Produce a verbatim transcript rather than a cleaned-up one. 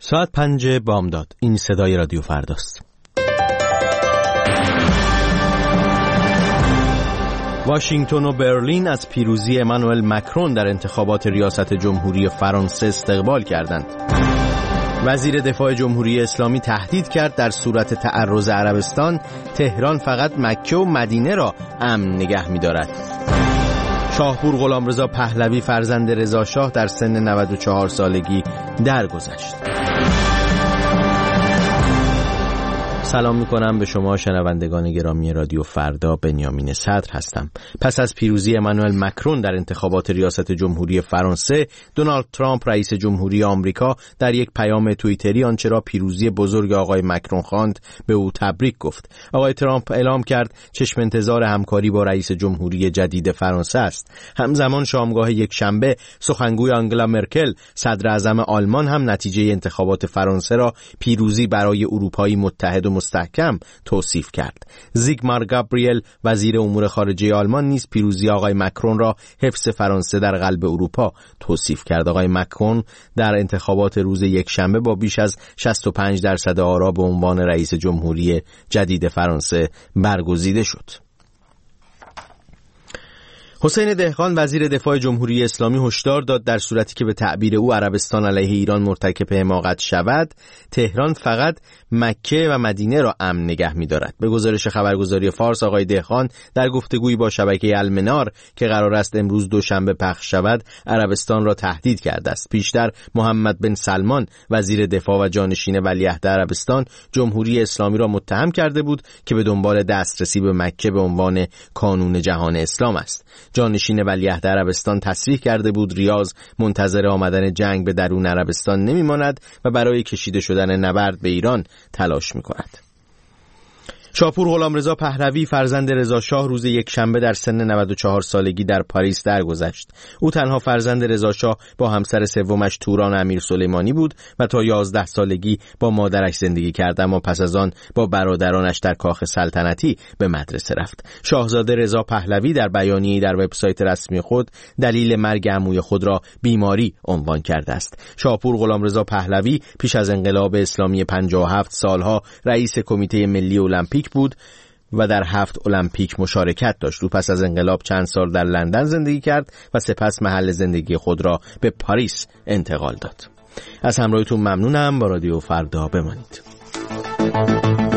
ساعت پنج بامداد. این صدای رادیو فرداست. واشنگتن و برلین از پیروزی امانوئل مکرون در انتخابات ریاست جمهوری فرانسه استقبال کردند. وزیر دفاع جمهوری اسلامی تهدید کرد در صورت تعرض عربستان، تهران فقط مکه و مدینه را امن نگه می‌دارد. شاهپور غلامرضا پهلوی فرزند رضا شاه در سن نود و چهار سالگی درگذشت. سلام میکنم به شما شنوندگان گرامی رادیو فردا. بنیامین صدر هستم. پس از پیروزی امانوئل مکرون در انتخابات ریاست جمهوری فرانسه، دونالد ترامپ رئیس جمهوری آمریکا در یک پیام توییتری آنچه را پیروزی بزرگ آقای مکرون خواند به او تبریک گفت. آقای ترامپ اعلام کرد چشم انتظار همکاری با رئیس جمهوری جدید فرانسه است. همزمان شامگاه یک شنبه سخنگوی آنگلا مرکل صدر اعظم آلمان هم نتیجه انتخابات فرانسه را پیروزی برای اروپای متحد و مستحکم توصیف کرد. زیگمار گابریل وزیر امور خارجه آلمان نیز پیروزی آقای مکرون را حفظ فرانسه در قلب اروپا توصیف کرد. آقای مکرون در انتخابات روز یکشنبه با بیش از شصت و پنج درصد آرا به عنوان رئیس جمهوری جدید فرانسه برگزیده شد. حسین دهقان وزیر دفاع جمهوری اسلامی هشدار داد در صورتی که به تعبیر او عربستان علیه ایران مرتکب حماقت شود، تهران فقط مکه و مدینه را امن نگه می‌دارد. به گزارش خبرگزاری فارس، آقای دهقان در گفتگویی با شبکه المنار که قرار است امروز دوشنبه پخش شود، عربستان را تهدید کرده است. پیشتر محمد بن سلمان وزیر دفاع و جانشین ولیعهد عربستان جمهوری اسلامی را متهم کرده بود که به دنبال دسترسی به مکه به عنوان کانون جهان اسلام است. جانشین ولیعهد عربستان تصریح کرده بود ریاض منتظر آمدن جنگ به درون عربستان نمی‌ماند و برای کشیده شدن نبرد به ایران تلاش می‌کند. شاهپور غلامرضا پهلوی فرزند رضا شاه روز یکشنبه در سن نود و چهار سالگی در پاریس درگذشت. او تنها فرزند رضا شاه با همسر سومش توران امیر سلیمانی بود و تا یازده سالگی با مادرش زندگی کرد، اما پس از آن با برادرانش در کاخ سلطنتی به مدرسه رفت. شاهزاده رضا پهلوی در بیانیه‌ای در وبسایت رسمی خود دلیل مرگ عموی خود را بیماری عنوان کرده است. شاهپور غلامرضا پهلوی پیش از انقلاب اسلامی پنجاه و هفت سالها رئیس کمیته ملی المپیک بود و در هفت المپیک مشارکت داشت. او پس از انقلاب چند سال در لندن زندگی کرد و سپس محل زندگی خود را به پاریس انتقال داد. از همراهیتون ممنونم. با رادیو فردا بمانید.